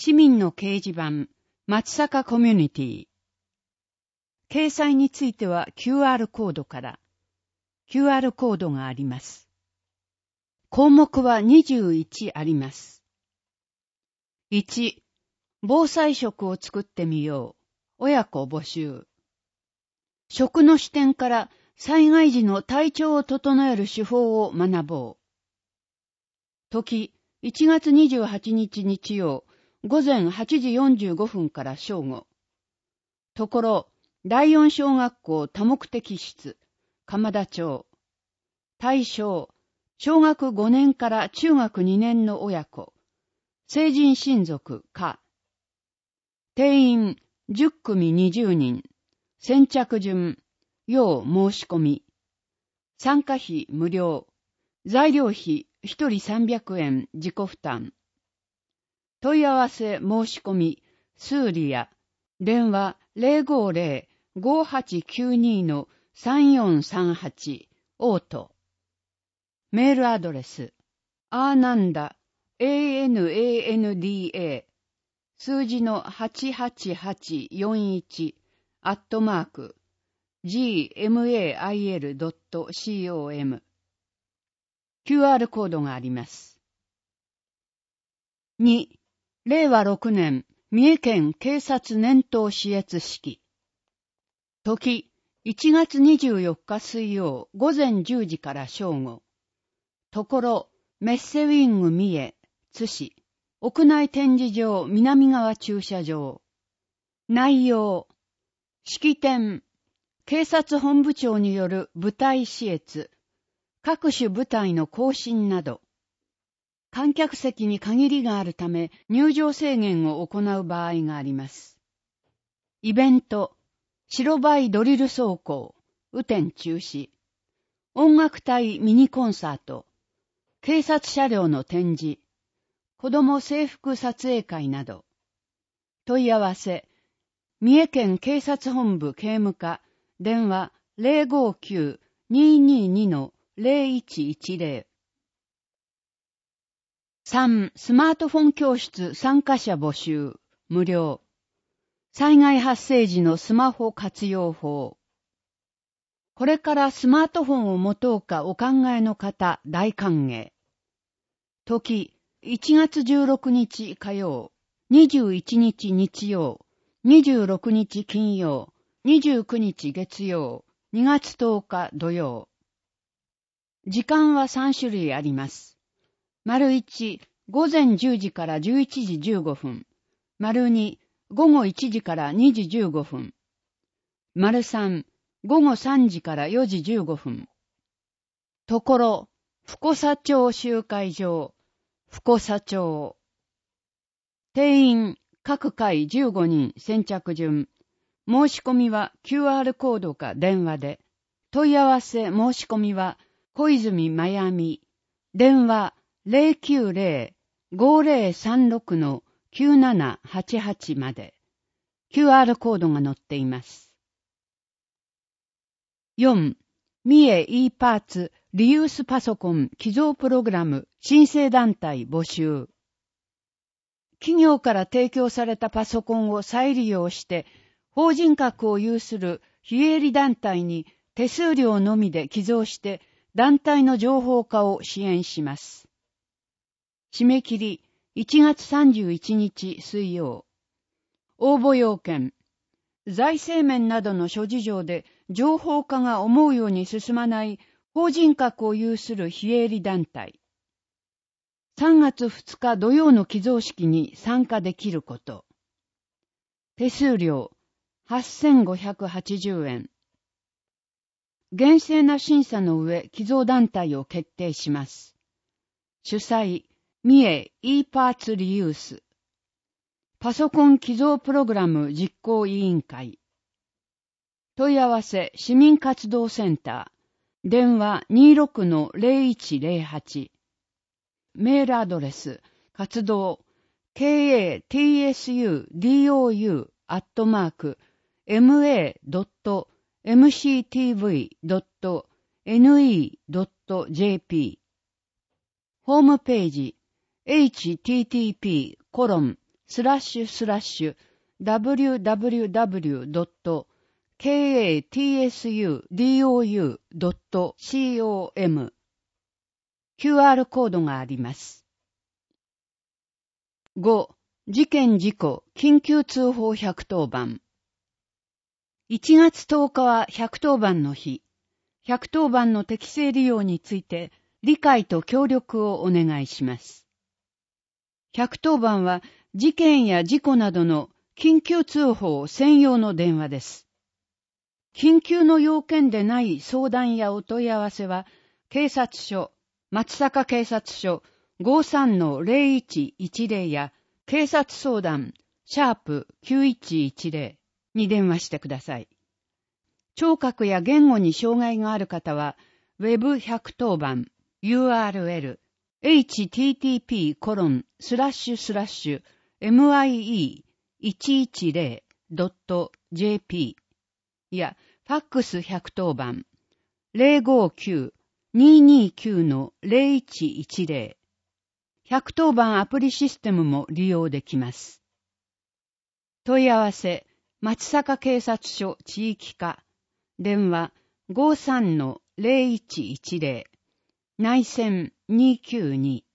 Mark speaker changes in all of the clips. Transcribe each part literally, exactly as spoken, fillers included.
Speaker 1: 市民の掲示板、松坂コミュニティ。掲載については キューアール コードから、キューアール コードがあります。項目はにじゅういちあります。いち、防災食を作ってみよう。親子募集。食の視点から災害時の体調を整える手法を学ぼう。時、いちがつにじゅうはちにち日曜、午前はちじよんじゅうごふんから正午。ところ、第四小学校多目的室、鎌田町。対象、小学ごねんから中学にねんの親子。成人親族、か。定員、じゅっくみにじゅうにん。先着順、要申し込み。参加費無料。材料費ひとりさんびゃくえん自己負担。問い合わせ申し込み、数理や、電話 ゼロごゼロ ごはちきゅうに さんよんさんはち、オート。メールアドレス、アーナンダ、アナンダ、数字のはちはちはちよんいち、アットマーク、ジーエムエーアイエルドットコム。キューアール コードがあります。に、れいわろくねん、三重県警察年頭視閲式。時、いちがつにじゅうよっか水曜、午前じゅうじから正午。ところ、メッセウィング三重、津市、屋内展示場南側駐車場。内容、式典、警察本部長による部隊視閲、各種部隊の行進など。観客席に限りがあるため入場制限を行う場合があります。イベント、白バイドリル走行、雨天中止。音楽隊ミニコンサート、警察車両の展示、子ども制服撮影会など。問い合わせ、三重県警察本部警務課、電話 ゼロごきゅう にーにーにー ゼロいちいちゼロ。さん. スマートフォン教室参加者募集、無料。災害発生時のスマホ活用法。これからスマートフォンを持とうかお考えの方、大歓迎。時、いちがつじゅうろくにち火曜、にじゅういちにち日曜、にじゅうろくにち金曜、にじゅうくにち月曜、にがつとおか土曜。時間はさんしゅるいあります。丸いち、午前じゅうじからじゅういちじじゅうごふん。丸に、午後いちじからにじじゅうごふん。丸さん、午後さんじからよじじゅうごふん。ところ、深佐町集会場、深佐町。定員、各回じゅうごにん、先着順。申し込みは キューアール コードか電話で。問い合わせ申し込みは、小泉まやみ。電話、ゼロきゅうゼロ ごゼロさんろく きゅうななはちはちまで。キューアール コードが載っています。よん. 三重 e パーツリユースパソコン寄贈プログラム申請団体募集。企業から提供されたパソコンを再利用して法人格を有する非営利団体に手数料のみで寄贈して団体の情報化を支援します。締め切りいちがつさんじゅういちにち水曜。応募要件。財政面などの諸事情で情報化が思うように進まない法人格を有する非営利団体。さんがつふつか土曜の寄贈式に参加できること。手数料はっせんごひゃくはちじゅうえん。厳正な審査の上寄贈団体を決定します。主催、三重 e パーツリユース。パソコン寄贈プログラム実行委員会。問い合わせ市民活動センター。電話 にーろく ゼロいちゼロはち。メールアドレス、活動、ケーエーティーエスユーディーオーユー アットマーク、エムエードットエムシーティーブイドットエヌイードットジェーピー。ホームページ、エイチティーティーピー コロンスラッシュスラッシュ ダブリューダブリューダブリュードットケーエーティーエスユーディーオーユードットコム キューアール コードがあります。ご. 事件事故緊急通報ひゃくとおばん。いちがつとおかはひゃくとおばんの日。ひゃくとおばんの適正利用について理解と協力をお願いします。ひゃくとおばんは事件や事故などの緊急通報専用の電話です。緊急の要件でない相談やお問い合わせは、警察署、松阪警察署 ごさんのゼロいちいちゼロ や警察相談シャープきゅういちいちゼロに電話してください。聴覚や言語に障害がある方は、ウェブひゃくとおばん ユーアールエル エイチティーティーピーコロンスラッシュスラッシュエムアイイーいちいちゼロドットジェーピー やファックスひゃくとおばん ゼロごきゅうにーにーきゅうのゼロいちいちゼロ ひゃくとおばんアプリシステムも利用できます。問い合わせ、松阪警察署地域課、電話 ごさんのゼロいちいちゼロ、内線にきゅうに。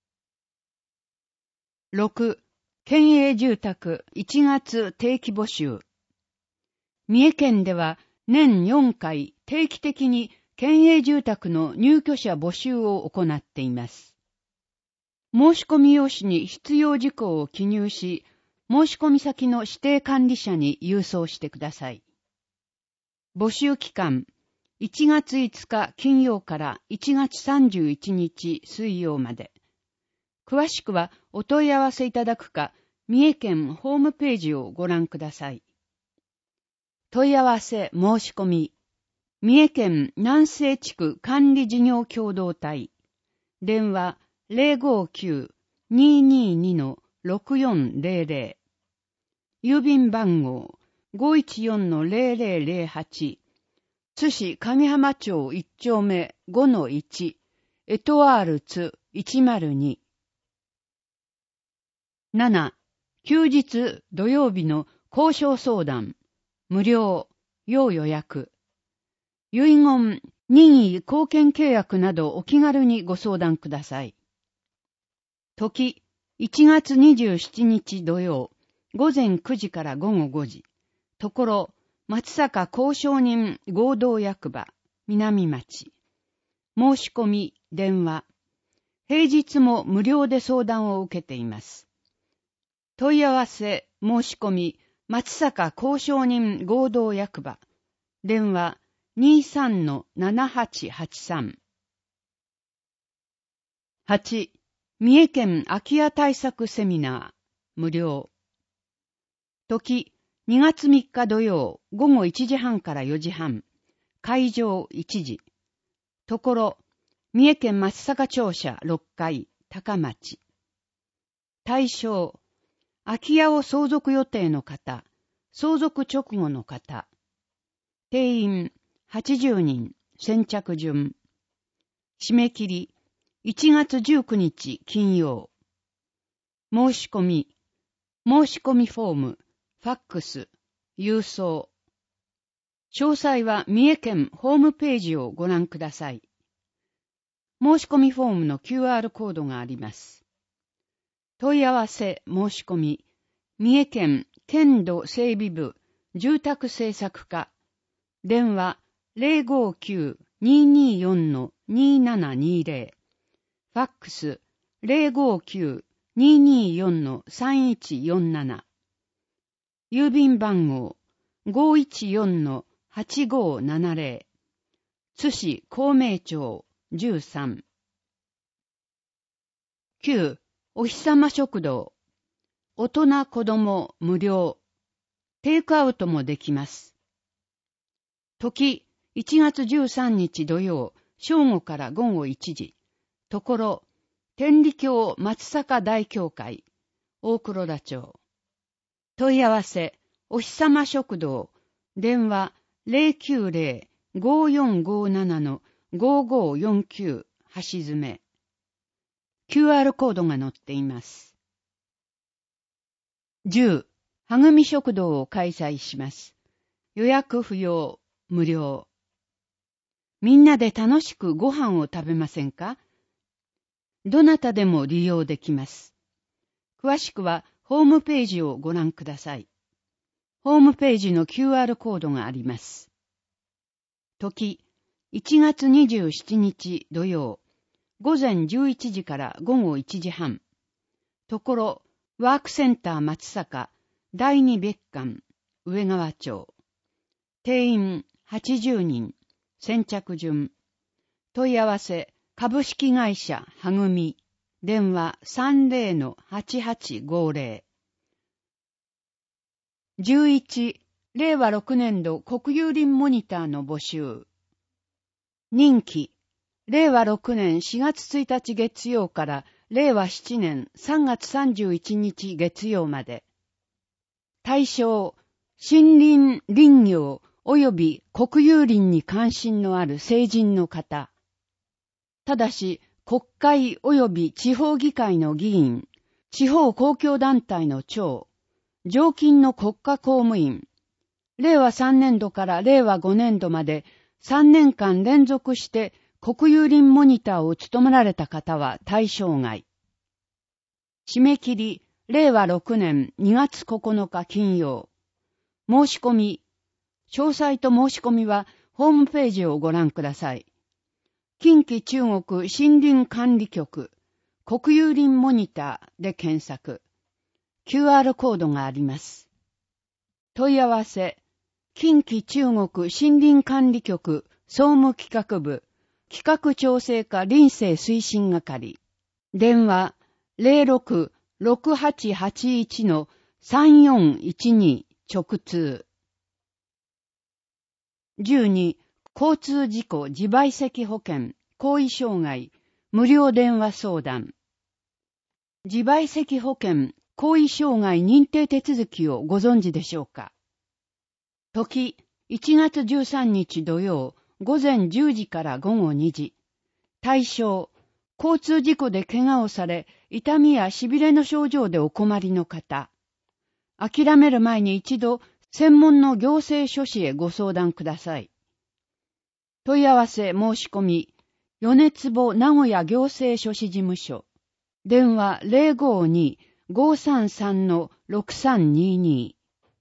Speaker 1: ろく. 県営住宅いちがつ定期募集。三重県では年よんかい定期的に県営住宅の入居者募集を行っています。申し込み用紙に必要事項を記入し、申し込み先の指定管理者に郵送してください。募集期間、いちがついつか金曜からいちがつさんじゅういちにち水曜まで。詳しくはお問い合わせいただくか、三重県ホームページをご覧ください。問い合わせ申し込み、三重県南西地区管理事業協同体、電話ゼロごきゅうにーにーにのろくよんゼロゼロ、郵便番号 ごいちよんのゼロゼロゼロはち、津市上浜町いち丁目 ごのいち、エトワール津いちまるに。なな. 休日土曜日の交渉相談、無料、要予約。遺言、任意後見契約などお気軽にご相談ください。時、いちがつにじゅうしちにち土曜、ごぜんくじからごごごじ。ところ、松阪公証人合同役場、南町。申し込み、電話。平日も無料で相談を受けています。問い合わせ、申し込み、松阪公証人合同役場。電話 にさんのななはちはちさん。はち. 三重県空き家対策セミナー、無料。時、にがつみっか土曜、ごごいちじはんからよじはん。会場いちじ。ところ、三重県松阪庁舎ろっかい、高町。対象、空き家を相続予定の方、相続直後の方。定員はちじゅうにん、先着順。締め切り、いちがつじゅうくにち金曜。申し込み、申し込みフォーム、ファックス、郵送。詳細は三重県ホームページをご覧ください。申し込みフォームの キューアール コードがあります。問い合わせ申し込み、三重県県土整備部住宅政策課、電話ゼロごきゅうにーにーよんのにーななにーゼロ、ファックスゼロごきゅうにーにーよんのさんいちよんなな、郵便番号 ごいちよんのはちごななゼロ、津市孔明町じゅうさん。きゅう. お日様食堂。大人子供無料。テイクアウトもできます。時、いちがつじゅうさんにち土曜、正午からごごいちじ。ところ、天理教松阪大教会、大黒田町。問い合わせ、お日様食堂、電話ゼロきゅうゼロ ごよんごななのごごよんきゅう、橋詰め。キューアール コードが載っています。 じゅう、はぐみ食堂を開催します。予約不要、無料。みんなで楽しくご飯を食べませんか？どなたでも利用できます。詳しくはホームページをご覧ください。ホームページの キューアール コードがあります。時、いちがつにじゅうしちにち土曜、午前じゅういちじから午後いちじはん。ところ、ワークセンター松坂、だいに別館、上川町。定員はちじゅうにん、先着順。問い合わせ、株式会社はぐみ。電話 さんじゅうのはちはちごぜろ。じゅういち、れいわろくねんど国有林モニターの募集。任期、れいわろくねんしがつついたち月曜かられいわしちねんさんがつさんじゅういちにち月曜まで。対象、森林林業及び国有林に関心のある成人の方。ただし、国会及び地方議会の議員、地方公共団体の長、常勤の国家公務員、れいわさんねんどかられいわごねんどまでさんねんかん連続して国有林モニターを務められた方は対象外。締め切り、れいわろくねんにがつここのか金曜。申し込み、詳細と申し込みはホームページをご覧ください。近畿中国森林管理局、国有林モニターで検索。キューアール コードがあります。問い合わせ、近畿中国森林管理局総務企画部、企画調整課林政推進係。電話 ゼロろく ろくはちはちいち さんよんいちに 直通。じゅうに、交通事故自賠責保険、後遺障害、無料電話相談。自賠責保険、後遺障害認定手続きをご存知でしょうか？時、いちがつじゅうさんにち土曜、午前じゅうじから午後にじ。対象、交通事故で怪我をされ、痛みや痺れの症状でお困りの方。諦める前に一度、専門の行政書士へご相談ください。問い合わせ申し込み、米坪名古屋行政書士事務所。電話 ゼロごに ごさんさん ろくさんにに。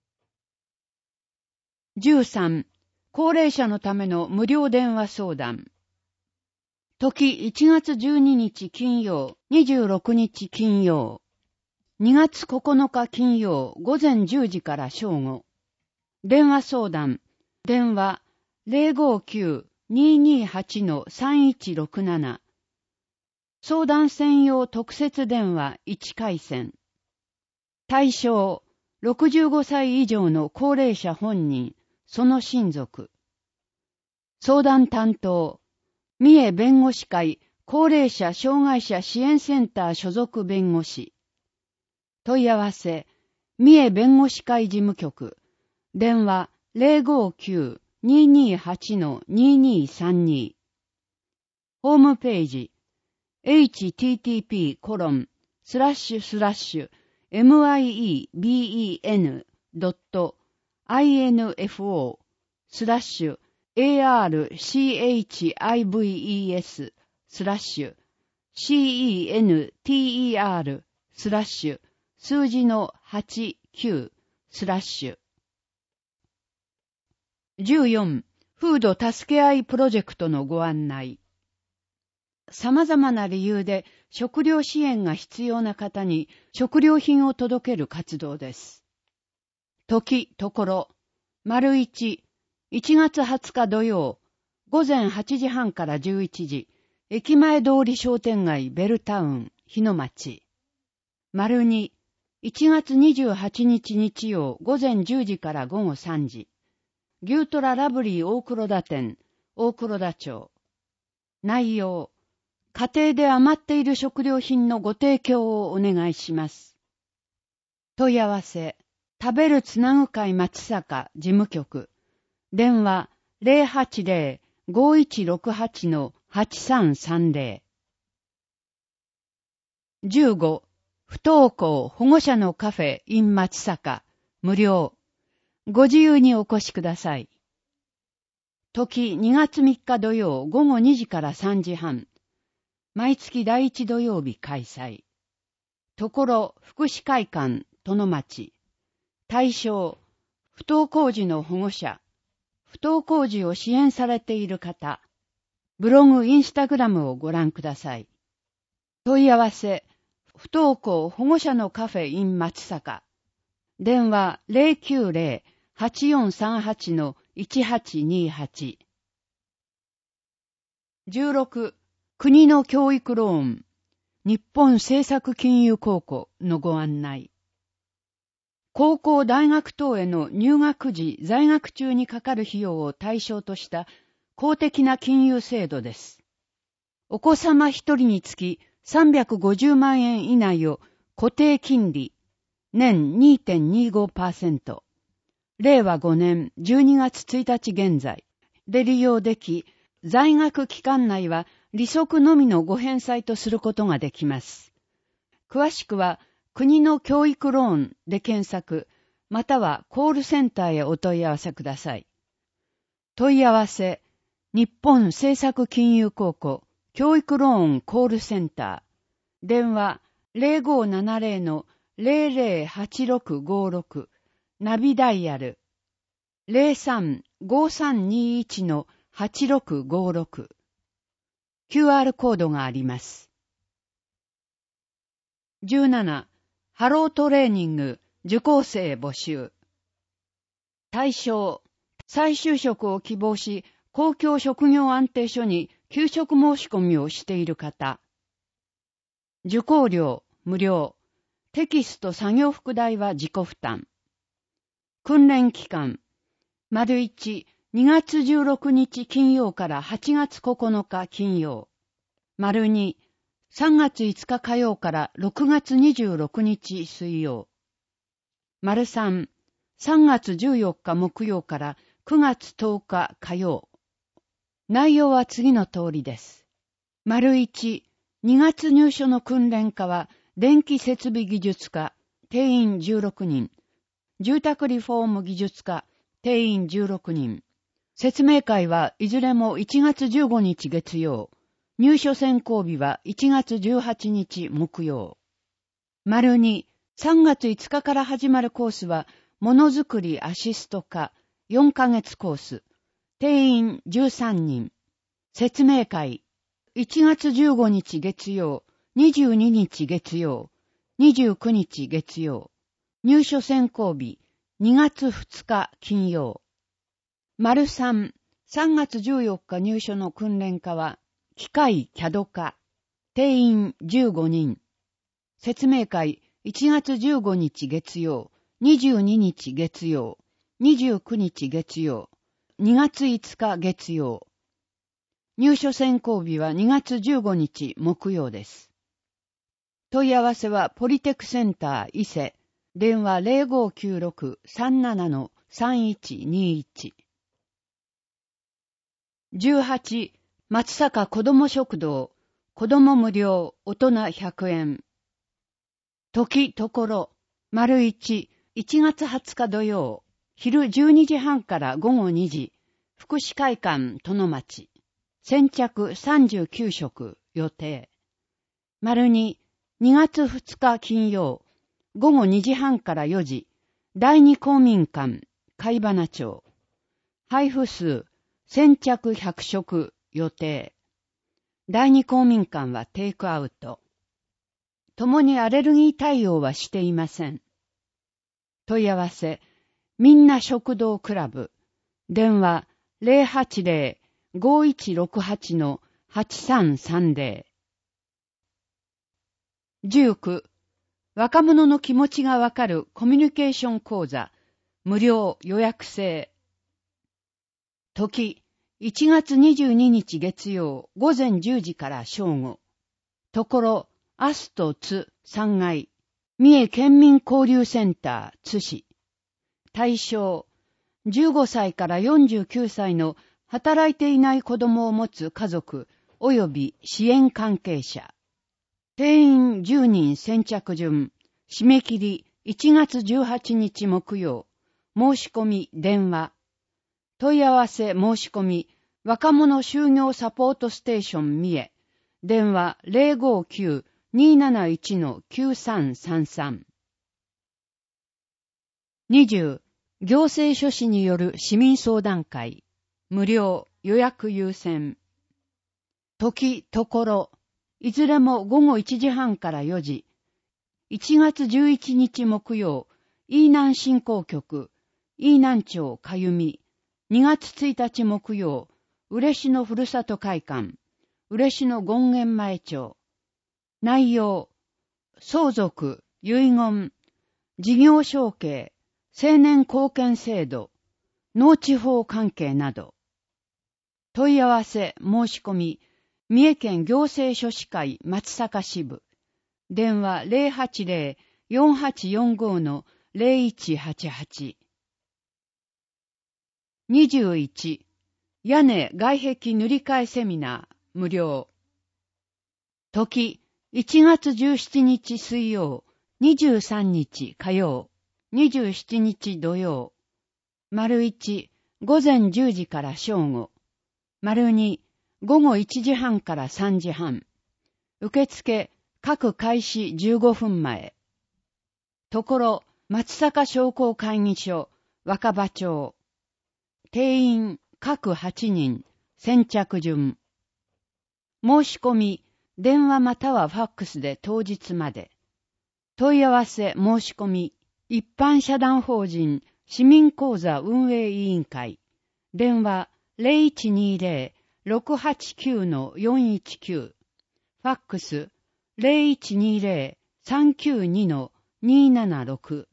Speaker 1: じゅうさん、高齢者のための無料電話相談。時いちがつじゅうににち金曜、にじゅうろくにち金曜。にがつここのか金曜午前じゅうじから正午。電話相談。電話 ゼロごきゅう にーにーはち さんいちろくなな。相談専用特設電話いちかいせん。対象、ろくじゅうごさい以上の高齢者本人、その親族。相談担当、三重弁護士会高齢者障害者支援センター所属弁護士。問い合わせ、三重弁護士会事務局。電話 ゼロごきゅう にーにーはち にーにーさんに。ホームページ、エイチティーティーピーコロンスラッシュスラッシュエムアイイービーイーエヌドットアイエヌエフオースラッシュエーアールシーエイチアイブイイーエススラッシュシーイーエヌティーイーアールスラッシュ数字のはちきゅうスラッシュ。じゅうよん、フード助け合いプロジェクトのご案内。様々な理由で食料支援が必要な方に食料品を届ける活動です。時、ところ、丸一、いちがつはつか土曜、午前はちじはんからじゅういちじ、駅前通り商店街ベルタウン、日野町。丸二、いちがつにじゅうはちにち日曜、午前じゅうじから午後さんじ、牛トララブリー大黒田店、大黒田町。内容、家庭で余っている食料品のご提供をお願いします。問い合わせ、食べるつなぐ会松坂事務局。電話 ゼロはちゼロ ごいちろくはち はちさんさんゼロ。じゅうご、 不登校保護者のカフェ in 松阪、無料。ご自由にお越しください。時にがつみっか土曜午後にじからさんじはん。毎月第一土曜日開催。ところ福祉会館、殿町。対象、不登校児の保護者。不登校児を支援されている方。ブログ、インスタグラムをご覧ください。問い合わせ、不登校保護者のカフェ in 松阪。電話 ゼロきゅうゼロ はちよんさんはち いちはちにはち。じゅうろく、国の教育ローン、日本政策金融公庫のご案内。高校大学等への入学時在学中にかかる費用を対象とした公的な金融制度です。お子様一人につきさんびゃくごじゅうまんえん以内を固定金利、年 にてんにごパーセント、れいわごねんじゅうにがつついたち現在で利用でき、在学期間内は利息のみのご返済とすることができます。詳しくは、国の教育ローンで検索、またはコールセンターへお問い合わせください。問い合わせ、日本政策金融公庫教育ローンコールセンター、電話 ゼロごななゼロ ゼロゼロはちろくごろく、ナビダイヤル ゼロさん ごさんにいち はちろくごろく、キューアール コードがあります。じゅうなな、ハロートレーニング受講生募集。対象、再就職を希望し、公共職業安定所に求職申し込みをしている方。受講料無料。テキスト作業副題は自己負担。訓練期間。丸いち、にがつじゅうろくにち金曜からはちがつここのか金曜。丸に、さんがついつか火曜からろくがつにじゅうろくにち水曜。丸さん、さんがつじゅうよっか木曜からくがつとおか火曜。内容は次の通りです。丸いち、にがつ入所の訓練課は電気設備技術科、定員じゅうろくにん。住宅リフォーム技術科、定員じゅうろくにん。説明会はいずれもいちがつじゅうごにち月曜。入所選考日はいちがつじゅうはちにち木曜。丸に、さんがついつかから始まるコースは、ものづくりアシスト科よんかげつコース。定員じゅうさんにん。説明会、いちがつじゅうごにち月曜、にじゅうににち月曜、にじゅうくにち月曜。入所選考日、にがつふつか金曜。丸さん、さんがつじゅうよっか入所の訓練課は、機械キャド科、定員じゅうごにん。説明会、いちがつじゅうごにち月曜、にじゅうににち月曜、にじゅうくにち月曜、にがついつか月曜。入所選考日はにがつじゅうごにち木曜です。問い合わせはポリテクセンター伊勢、電話 ゼロごきゅうろく さんなな さんいちにいち。じゅうはち、松阪子ども食堂、子ども無料、大人ひゃくえん。時、ところ、丸一、いちがつはつか土曜、昼じゅうにじはんからごごにじ、福祉会館殿町。先着さんじゅうきゅうしょく予定。丸二、にがつふつか金曜、ごごにじはんからよじ、第二公民館、貝花町。配布数、先着ひゃくしょく予定。第二公民館はテイクアウト。共にアレルギー対応はしていません。問い合わせ、みんな食堂クラブ。電話 ゼロはちゼロ ごいちろくはち はちさんさんゼロ。じゅうきゅう、若者の気持ちがわかるコミュニケーション講座、無料予約制。時、いちがつにじゅうににち月曜ごぜんじゅうじから正午。ところ、アストツさんがい、三重県民交流センター津市。対象、じゅうごさいからよんじゅうきゅうさいの働いていない子供を持つ家族及び支援関係者。 定員じゅうにん先着順、締め切りいちがつじゅうはちにち木曜、申し込み電話、問い合わせ申し込み、若者就業サポートステーション三重、電話 ゼロごきゅう にーなないち きゅうさんさんさん。にじゅう、行政書士による市民相談会、無料、予約優先。時、ところ、いずれもごごいちじはんからよじ。いちがつじゅういちにち木曜、飯南振興局、飯南町かゆみ。にがつついたち木曜、嬉野ふるさと会館、嬉野権現前町。内容、相続、遺言、事業承継、青年貢献制度、農地法関係など。問い合わせ、申し込み、三重県行政書士会松阪支部。電話 ゼロはちゼロ よんはちよんご のゼロいちはちはち。にじゅういち、屋根外壁塗り替えセミナー、無料。時、いちがつじゅうしちにち水曜、にじゅうさんにち火曜、にじゅうしちにち土曜。丸いち、午前じゅうじから正午。丸に、午後いちじはんからさんじはん。受付、各開始じゅうごふんまえ。ところ、松阪商工会議所、若葉町。定員、各はちにん、先着順。申し込み、電話またはファックスで当日まで。問い合わせ申し込み、一般社団法人市民講座運営委員会。電話 ゼロいちにゼロ ろくはちきゅう のよんいちきゅう。ファックス ゼロいちにゼロ さんきゅうに のにーななろく。